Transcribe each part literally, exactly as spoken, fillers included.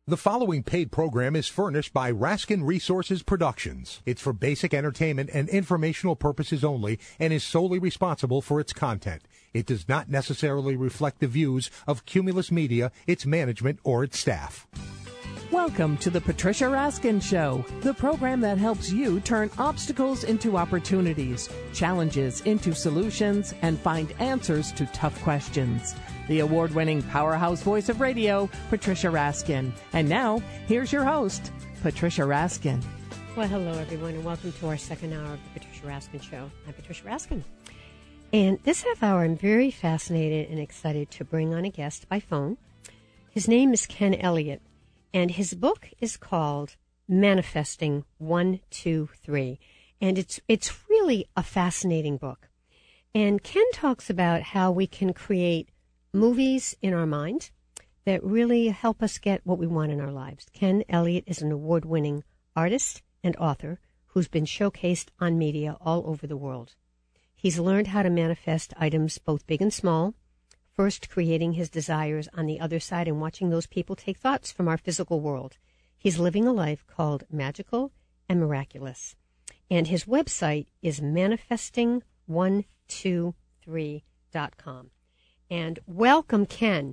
The following paid program is furnished by Raskin Resources Productions. It's for basic entertainment and informational purposes only and is solely responsible for its content. It does not necessarily reflect the views of Cumulus Media, its management, or its staff. Welcome to the Patricia Raskin Show, the program that helps you turn obstacles into opportunities, challenges into solutions, and find answers to tough questions. The award-winning powerhouse voice of radio, Patricia Raskin. And now, here's your host, Patricia Raskin. Well, hello, everyone, and welcome to our second hour of the Patricia Raskin Show. I'm Patricia Raskin. And this half hour, I'm very fascinated and excited to bring on a guest by phone. His name is Ken Elliott, and his book is called Manifesting one two three. And it's it's really a fascinating book. And Ken talks about how we can create movies in our mind that really help us get what we want in our lives. Ken Elliott is an award-winning artist and author who's been showcased on media all over the world. He's learned how to manifest items both big and small, first creating his desires on the other side and watching those people take thoughts from our physical world. He's living a life called magical and miraculous. And his website is manifesting one two three dot com. And welcome, Ken.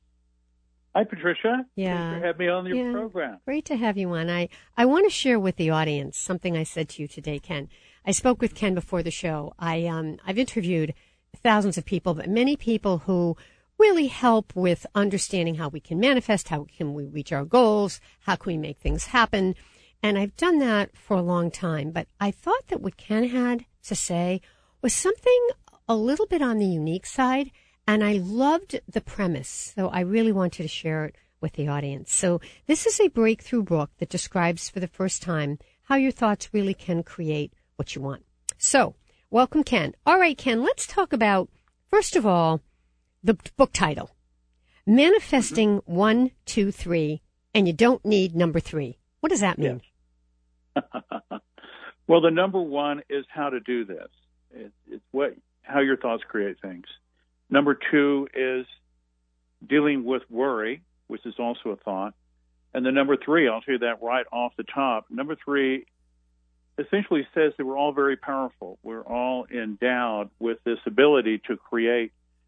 Hi, Patricia. Yeah. Thanks for having me on your yeah. program. Great to have you on. I, I want to share with the audience something I said to you today, Ken. I spoke with Ken before the show. I, um, I've interviewed thousands of people, but many people who really help with understanding how we can manifest, how can we reach our goals, how can we make things happen. And I've done that for a long time. But I thought that what Ken had to say was something a little bit on the unique side. And I loved the premise, so I really wanted to share it with the audience. So this is a breakthrough book that describes for the first time how your thoughts really can create what you want. So, welcome, Ken. All right, Ken, let's talk about, first of all, the book title, Manifesting mm-hmm. one, two, three, and you don't need number three. What does that mean? Yes. Well, the number one is how to do this. It, it's what how your thoughts create things. Number two is dealing with worry, which is also a thought. And then number three, I'll tell you that right off the top. Number three essentially says that we're all very powerful. We're all endowed with this ability to create,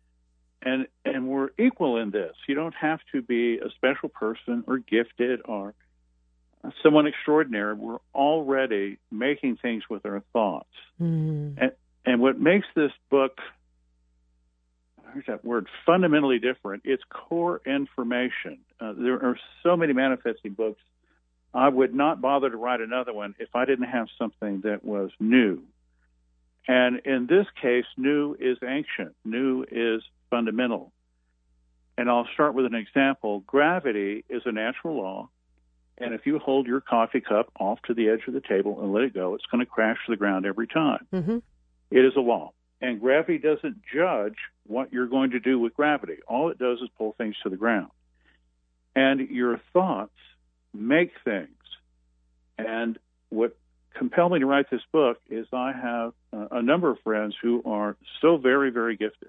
and and we're equal in this. You don't have to be a special person or gifted or someone extraordinary. We're already making things with our thoughts. Mm. And, and what makes this book, here's that word, fundamentally different. It's core information. Uh, there are so many manifesting books. I would not bother to write another one if I didn't have something that was new. And in this case, new is ancient. New is fundamental. And I'll start with an example. Gravity is a natural law. And if you hold your coffee cup off to the edge of the table and let it go, it's going to crash to the ground every time. Mm-hmm. It is a law. And gravity doesn't judge what you're going to do with gravity. All it does is pull things to the ground. And your thoughts make things. And what compelled me to write this book is I have uh, a number of friends who are so very, very gifted.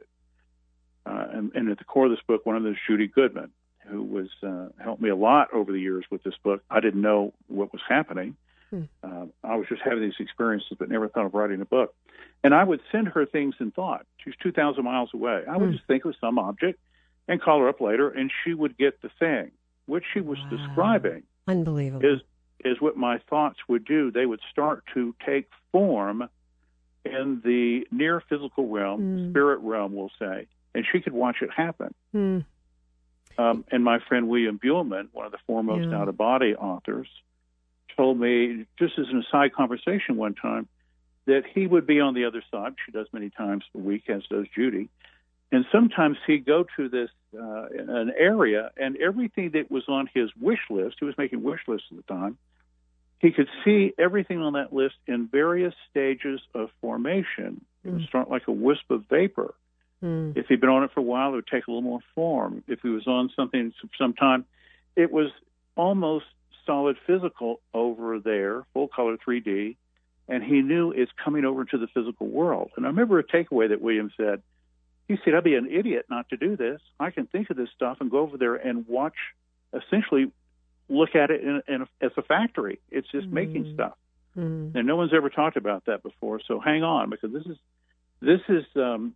Uh, and, and at the core of this book, one of them is Judy Goodman, who was uh, helped me a lot over the years with this book. I didn't know what was happening. Hmm. Uh, I was just having these experiences, but never thought of writing a book. And I would send her things in thought. She's two thousand miles away. I would mm. just think of some object and call her up later, and she would get the thing. What she was wow. describing Unbelievable. is is what my thoughts would do. They would start to take form in the near physical realm, mm. spirit realm, we'll say, and she could watch it happen. Mm. Um, and my friend William Buhlman, one of the foremost yeah. out-of-body authors, told me, just as an aside conversation one time, that he would be on the other side. She does many times a week, as does Judy. And sometimes he'd go to this uh, an area, and everything that was on his wish list, he was making wish lists at the time, he could see everything on that list in various stages of formation. It would start like a wisp of vapor. Mm. If he'd been on it for a while, it would take a little more form. If he was on something for some time, it was almost solid physical over there, full color three D, and he knew it's coming over to the physical world. And I remember a takeaway that William said. He said, I'd be an idiot not to do this. I can think of this stuff and go over there and watch essentially look at it in, in a, as a factory. It's just mm. making stuff. Mm. And no one's ever talked about that before. So hang on, because this is this is um,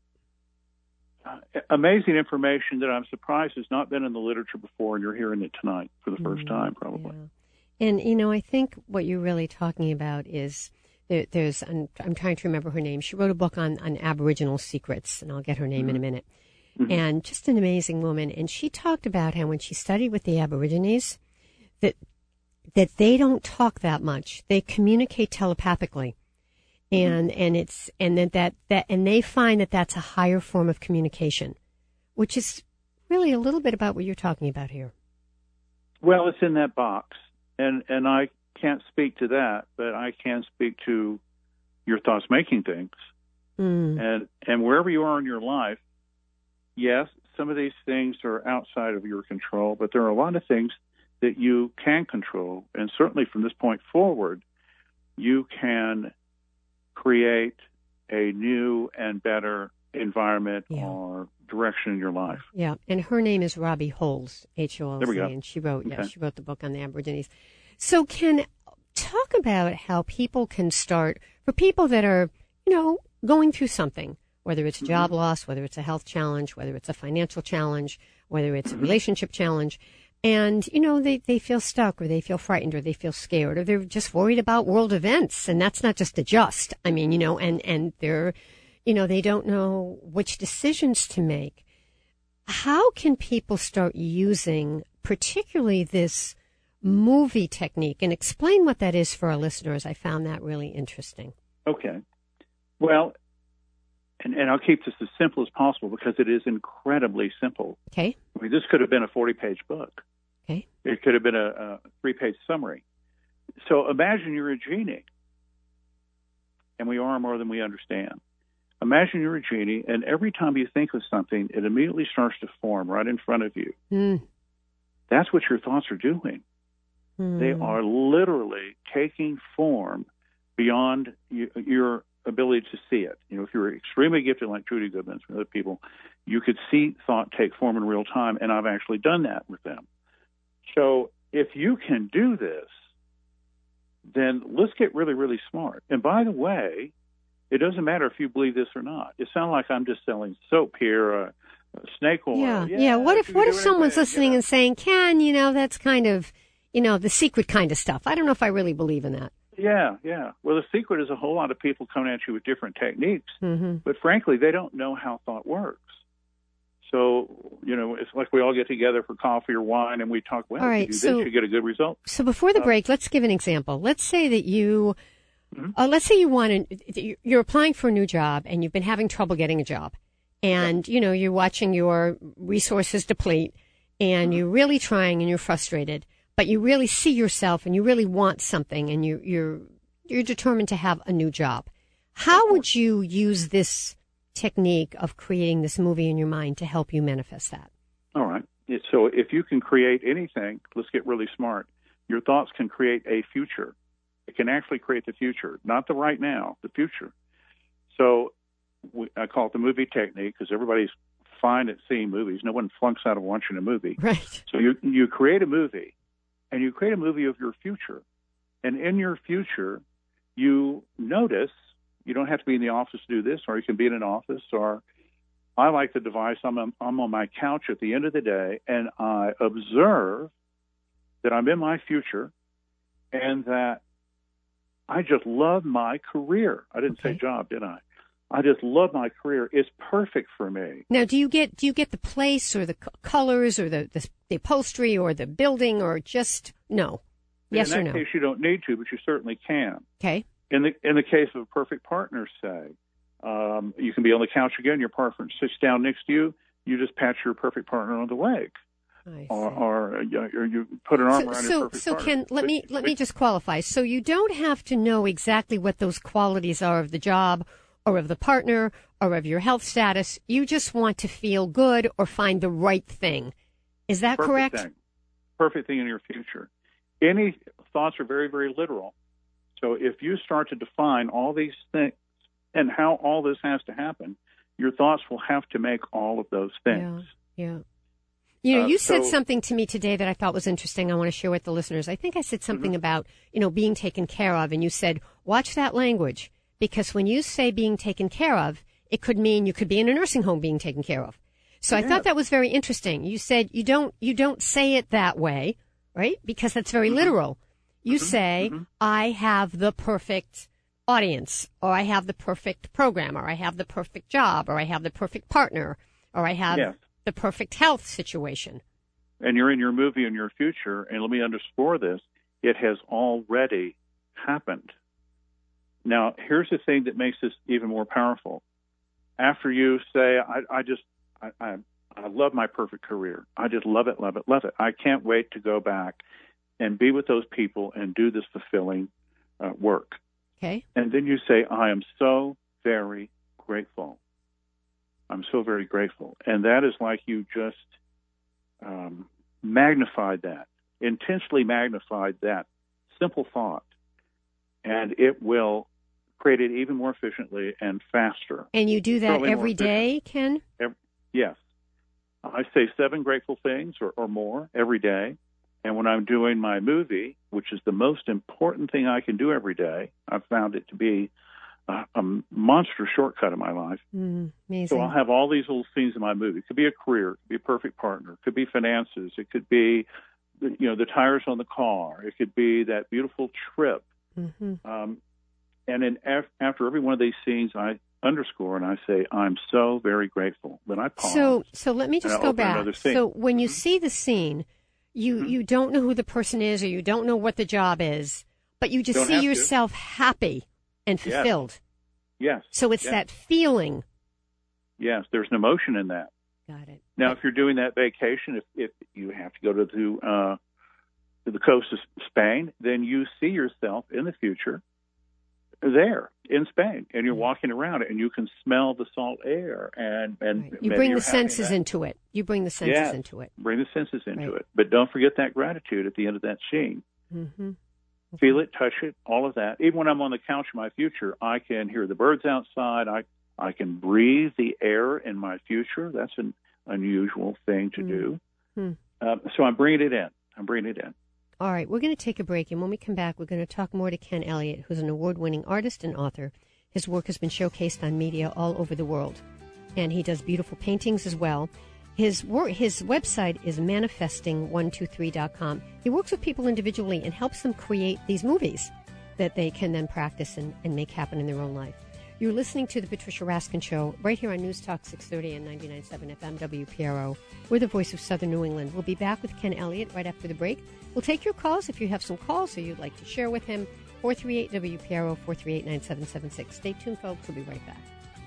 amazing information that I'm surprised has not been in the literature before, and you're hearing it tonight for the first mm. time, probably. Yeah. And, you know, I think what you're really talking about is there, there's, I'm, I'm trying to remember her name. She wrote a book on, on Aboriginal secrets, and I'll get her name mm-hmm. in a minute. Mm-hmm. And just an amazing woman. And she talked about how when she studied with the Aborigines, that that they don't talk that much. They communicate telepathically. And mm-hmm. and it's and that, that that and they find that that's a higher form of communication, which is really a little bit about what you're talking about here. Well, it's in that box. And and I can't speak to that, but I can speak to your thoughts making things. Mm. And and wherever you are in your life, yes, some of these things are outside of your control, but there are a lot of things that you can control. And certainly from this point forward, you can create a new and better environment yeah. or direction in your life. Yeah, and her name is Robbie Holz, H O L Z, there we go. And she wrote, okay. yeah, she wrote the book on the Aborigines. So can talk about how people can start, for people that are, you know, going through something, whether it's a job mm-hmm. loss, whether it's a health challenge, whether it's a financial challenge, whether it's a relationship challenge, and, you know, they, they feel stuck or they feel frightened or they feel scared or they're just worried about world events. And that's not just a just. I mean, you know, and, and they're, you know, they don't know which decisions to make. How can people start using particularly this movie technique? And explain what that is for our listeners. I found that really interesting. Okay. Well, and, and I'll keep this as simple as possible because it is incredibly simple. Okay. I mean, this could have been a forty-page book. Okay. It could have been a, a three-page summary. So imagine you're a genie, and we are more than we understand. Imagine you're a genie, and every time you think of something, it immediately starts to form right in front of you. Mm. That's what your thoughts are doing. Mm. They are literally taking form beyond you, your ability to see it. You know, if you're extremely gifted like Trudy Goodman and other people, you could see thought take form in real time, and I've actually done that with them. So if you can do this, then let's get really, really smart. And by the way, it doesn't matter if you believe this or not. It sounds like I'm just selling soap here, uh, snake oil. Yeah, yeah. yeah. What if what if someone's anything, listening you know? and saying, Ken, you know, that's kind of, you know, the secret kind of stuff. I don't know if I really believe in that. Yeah, yeah. Well, the secret is a whole lot of people coming at you with different techniques, mm-hmm. but frankly, they don't know how thought works. So, you know, it's like we all get together for coffee or wine and we talk, well, all right, if you do so, this, you get a good result. So before the uh, break, let's give an example. Let's say that you, mm-hmm. uh, let's say you want to, you're applying for a new job and you've been having trouble getting a job. And, yeah. you know, you're watching your resources deplete and mm-hmm. you're really trying and you're frustrated, but you really see yourself and you really want something and you, you're, you're determined to have a new job. How would you use this technique of creating this movie in your mind to help you manifest that? All right. So if you can create anything, let's get really smart. Your thoughts can create a future. It can actually create the future, not the right now, the future. So we, I call it the movie technique because everybody's fine at seeing movies. No one flunks out of watching a movie. Right. So you you create a movie, and you create a movie of your future. And in your future, you notice, you don't have to be in the office to do this, or you can be in an office, or I like the device. I'm on, I'm on my couch at the end of the day, and I observe that I'm in my future and that I just love my career. I didn't okay. say job, did I? I just love my career. It's perfect for me. Now, do you get do you get the place or the c- colors or the, the the upholstery or the building or just no? Yes or no? In that case, you don't need to, but you certainly can. Okay. In the in the case of a perfect partner, say, um, you can be on the couch again. Your partner sits down next to you. You just pat your perfect partner on the leg, or, or, or you put an arm so, around so, your perfect so partner. So, Ken, let but, me let but, me just qualify. So you don't have to know exactly what those qualities are of the job, or of the partner, or of your health status. You just want to feel good or find the right thing. Is that perfect correct? Thing. Perfect thing in your future. Any thoughts are very, very literal. So if you start to define all these things and how all this has to happen, your thoughts will have to make all of those things. Yeah, yeah. You know, Uh, you said so- something to me today that I thought was interesting. I want to share with the listeners. I think I said something Mm-hmm. about, you know, being taken care of, and you said, watch that language, because when you say being taken care of, it could mean you could be in a nursing home being taken care of. So I Yeah. thought that was very interesting. You said you don't you don't say it that way, right? Because that's very Mm-hmm. literal. You say, I have the perfect audience, or I have the perfect program, or I have the perfect job, or I have the perfect partner, or I have Yes. the perfect health situation. And you're in your movie in your future, and let me underscore this, it has already happened. Now, here's the thing that makes this even more powerful. After you say, I, I just, I, I, I love my perfect career. I just love it, love it, love it. I can't wait to go back and be with those people and do this fulfilling uh, work. Okay. And then you say, I am so very grateful. I'm so very grateful. And that is like you just um, magnified that, intentionally magnified that simple thought. And it will create it even more efficiently and faster. And you do that Certainly more every day, Ken? Every, yes. I say seven grateful things or, or more every day. And when I'm doing my movie, which is the most important thing I can do every day, I've found it to be a, a monster shortcut in my life. Mm, amazing. So I'll have all these little scenes in my movie. It could be a career, it could be a perfect partner, it could be finances, it could be, you know, the tires on the car, it could be that beautiful trip. Mm-hmm. Um, and then af- after every one of these scenes, I underscore and I say, I'm so very grateful. Then I pause. So, so let me and just I'll go open back. another scene. So when you Mhm. see the scene, you, Mhm. you don't know who the person is, or you don't know what the job is, but you just Don't see have to. yourself happy and Yes. fulfilled. Yes. So it's yes. that feeling. Yes, there's an emotion in that. Got it. Now, if you're doing that vacation, if, if you have to go to the, uh, to the coast of Spain, then you see yourself in the future there in Spain, and you're walking around and you can smell the salt air, and and Right. You maybe bring you're the having senses that. into it. You bring the senses Yes. into it. Bring the senses into Right. it, but don't forget that gratitude at the end of that scene. Mm-hmm. Feel it, touch it, all of that. Even when I'm on the couch in my future, I can hear the birds outside. I I can breathe the air in my future. That's an unusual thing to Mm. do. Mm. Um, so I'm bringing it in. I'm bringing it in. All right, we're going to take a break, and when we come back, we're going to talk more to Ken Elliott, who's an award-winning artist and author. His work has been showcased on media all over the world, and he does beautiful paintings as well. His work, his website is manifesting one two three dot com. He works with people individually and helps them create these movies that they can then practice and, and make happen in their own life. You're listening to The Patricia Raskin Show right here on News Talk six thirty and ninety-nine point seven F M W P R O. We're the voice of Southern New England. We'll be back with Ken Elliott right after the break. We'll take your calls if you have some calls or you'd like to share with him. four three eight W P R O, four three eight, nine seven seven six. Stay tuned, folks. We'll be right back.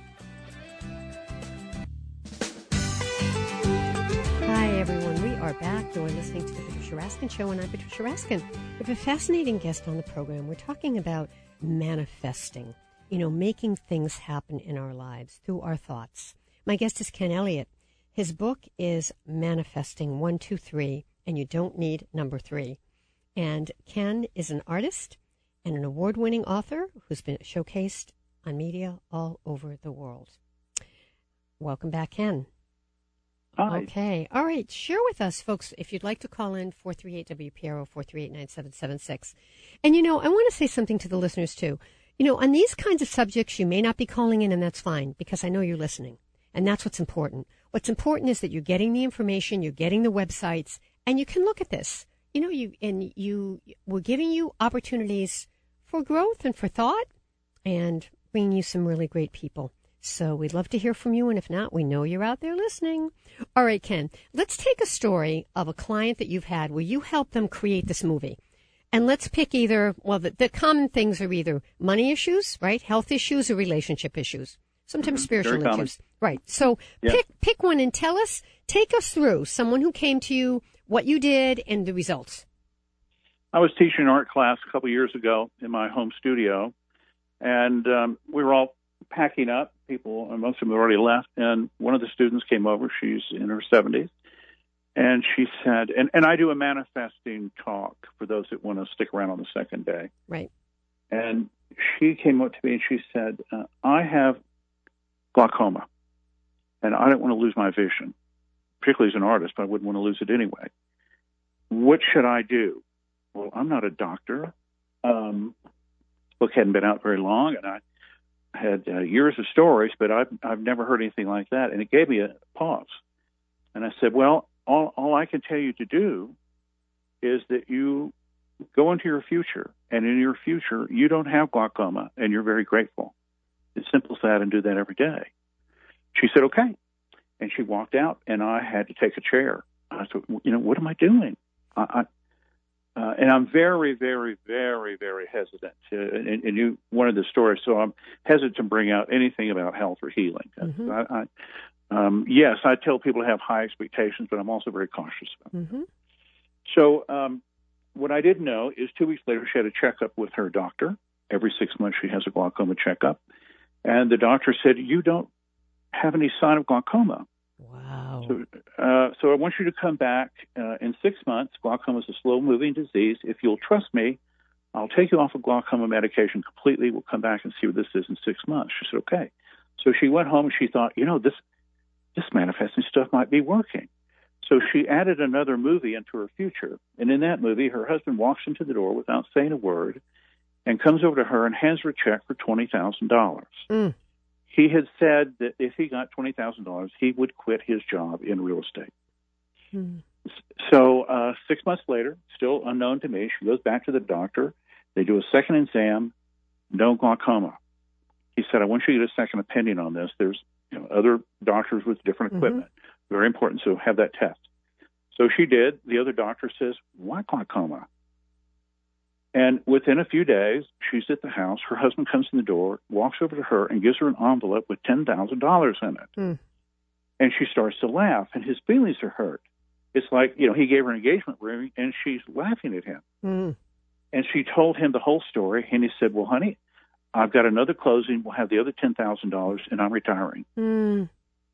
Hi, everyone. We are back. You're listening to The Patricia Raskin Show, and I'm Patricia Raskin. We have a fascinating guest on the program. We're talking about manifesting, you know, making things happen in our lives through our thoughts. My guest is Ken Elliott. His book is Manifesting one two three, and you don't need number three. And Ken is an artist and an award-winning author who's been showcased on media all over the world. Welcome back, Ken. Hi. Okay. All right. Share with us, folks, if you'd like to call in, four three eight W P R O, four three eight, nine seven seven six. And, you know, I want to say something to the listeners, too. You know, on these kinds of subjects, you may not be calling in, and that's fine, because I know you're listening. And that's what's important. What's important is that you're getting the information, you're getting the websites, and you can look at this. You know, you and you we're giving you opportunities for growth and for thought, and bringing you some really great people. So we'd love to hear from you, and if not, we know you're out there listening. All right, Ken, let's take a story of a client that you've had where you helped them create this movie. And let's pick either, well, the, the common things are either money issues, right, health issues, or relationship issues. Sometimes Mhm. spiritual Very common. issues. Right. So Yeah. pick pick one and tell us, take us through someone who came to you, what you did, and the results. I was teaching an art class a couple years ago in my home studio, and um, we were all packing up. People, and most of them had already left, and one of the students came over. She's in her seventies, and she said, and, and I do a manifesting talk for those that want to stick around on the second day. Right. And she came up to me and she said, uh, I have glaucoma, and I don't want to lose my vision. particularly as an artist, but I wouldn't want to lose it anyway. What should I do? Well, I'm not a doctor. Um, this book hadn't been out very long, and I had uh, years of stories, but I've, I've never heard anything like that. And it gave me a pause. And I said, well, all, all I can tell you to do is that you go into your future, and in your future, you don't have glaucoma, and you're very grateful. It's simple as that, and do that every day. She said, okay. And she walked out, and I had to take a chair. I said, you know, what am I doing? I, I Uh, and I'm very, very, very, very hesitant. To, and, and you wanted the story, so I'm hesitant to bring out anything about health or healing. Mm-hmm. I, I, um, yes, I tell people to have high expectations, but I'm also very cautious about mm-hmm. it. So um, what I didn't know is two weeks later she had a checkup with her doctor. Every six months she has a glaucoma checkup. And the doctor said, you don't have any sign of glaucoma. Wow. So, uh, so I want you to come back uh, in six months. Glaucoma is a slow-moving disease. If you'll trust me, I'll take you off of glaucoma medication completely. We'll come back and see what this is in six months. She said, okay. So she went home and she thought, you know, this this manifesting stuff might be working. So she added another movie into her future. And in that movie, her husband walks into the door without saying a word and comes over to her and hands her a check for twenty thousand dollars. Mm. He had said that if he got twenty thousand dollars, he would quit his job in real estate. Hmm. So uh, six months later, still unknown to me, she goes back to the doctor. They do a second exam, no glaucoma. He said, I want you to get a second opinion on this. There's you know, other doctors with different equipment. Mm-hmm. Very important, so have that test. So she did. The other doctor says, why glaucoma? And within a few days, she's at the house. Her husband comes in the door, walks over to her, and gives her an envelope with ten thousand dollars in it. Mm. And she starts to laugh, and his feelings are hurt. It's like, you know, he gave her an engagement ring, and she's laughing at him. Mm. And she told him the whole story, and he said, well, honey, I've got another closing. We'll have the other ten thousand dollars, and I'm retiring. Mm.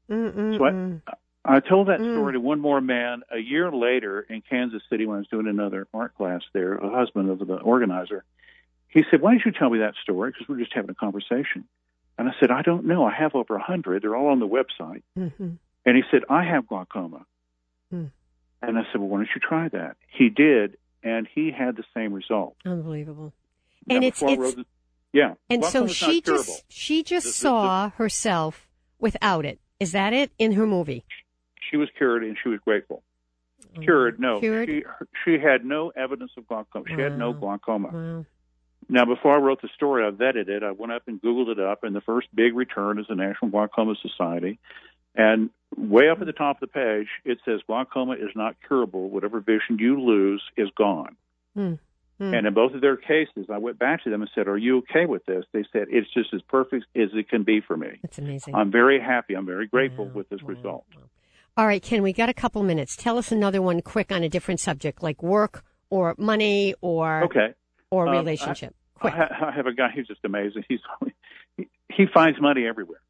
So I, I told that story mm. to one more man a year later in Kansas City when I was doing another art class there, a husband of the organizer. He said, why didn't you tell me that story? Because we're just having a conversation. And I said, I don't know. I have over a hundred. They're all on the website. Mm-hmm. And he said, I have glaucoma. Mm. And I said, well, why don't you try that? He did, and he had the same result. Unbelievable. Now, and it's, it's the, yeah. And so she just, she just this, saw this, this, herself without it. Is that it in her movie? She was cured, and she was grateful. Cured, no. Cured? She she had no evidence of glaucoma. She wow. had no glaucoma. Wow. Now, before I wrote the story, I vetted it. I went up and Googled it up, and the first big return is the National Glaucoma Society. And way up at the top of the page, it says glaucoma is not curable. Whatever vision you lose is gone. Mm. Mm. And in both of their cases, I went back to them and said, are you okay with this? They said, it's just as perfect as it can be for me. That's amazing. I'm very happy. I'm very grateful wow. with this wow. result. Wow. All right, Ken, we got a couple minutes. Tell us another one quick on a different subject, like work or money or okay. or um, relationship. I, quick. I have a guy who's just amazing. He's he, he finds money everywhere.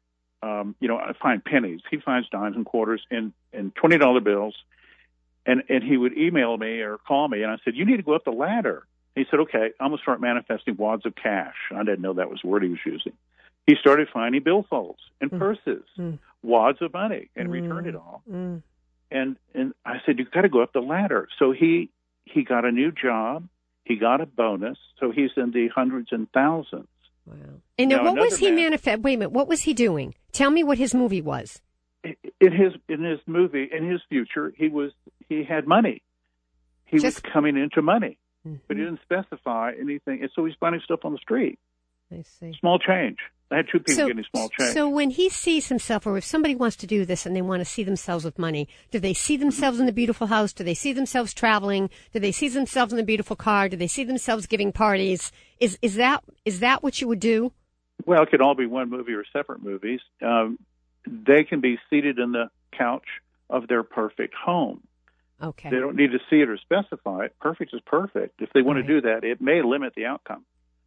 Um, you know, I find pennies. He finds dimes and quarters and, and twenty dollar bills. And, and he would email me or call me, and I said, you need to go up the ladder. He said, okay, I'm going to start manifesting wads of cash. I didn't know that was the word he was using. He started finding billfolds and mm. purses, mm. wads of money, and mm. returned it all. Mm. And and I said, you've got to go up the ladder. So he he got a new job. He got a bonus. So he's in the hundreds and thousands. Wow. And now, now what was he manifest? Wait a minute. What was he doing? Tell me what his movie was. In his in his movie, in his future, he was he had money. He Just... was coming into money. Mm-hmm. But he didn't specify anything. And so he's finding stuff on the street. I see. Small change. I had two people so, getting small change. So when he sees himself, or if somebody wants to do this and they want to see themselves with money, do they see themselves in the beautiful house? Do they see themselves traveling? Do they see themselves in the beautiful car? Do they see themselves giving parties? Is is that is that what you would do? Well, it could all be one movie or separate movies. Um, they can be seated in the couch of their perfect home. Okay. They don't need to see it or specify it. Perfect is perfect. If they want right. to do that, it may limit the outcome.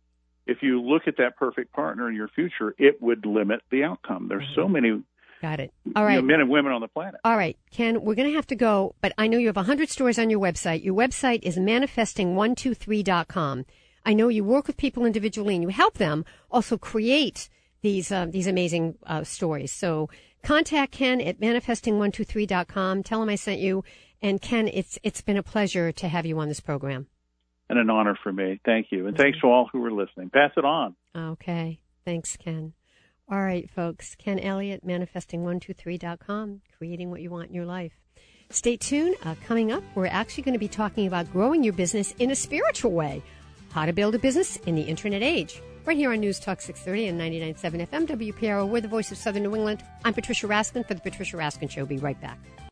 If you look at that perfect partner in your future, it would limit the outcome. There's so many Got it. All right. you know, men and women on the planet. All right, Ken, we're going to have to go, but I know you have one hundred stores on your website. Your website is manifesting one two three dot com. I know you work with people individually and you help them also create these uh, these amazing uh, stories. So contact Ken at manifesting one two three dot com. Tell him I sent you. And Ken, it's it's been a pleasure to have you on this program. And an honor for me. Thank you. And thanks to all who are listening. Pass it on. Okay. Thanks, Ken. All right, folks. Ken Elliott, manifesting one two three dot com, creating what you want in your life. Stay tuned. Uh, coming up, we're actually going to be talking about growing your business in a spiritual way. How to build a business in the internet age. Right here on News Talk six thirty and ninety-nine point seven F M W P R O. We're the voice of Southern New England. I'm Patricia Raskin for The Patricia Raskin Show. Be right back.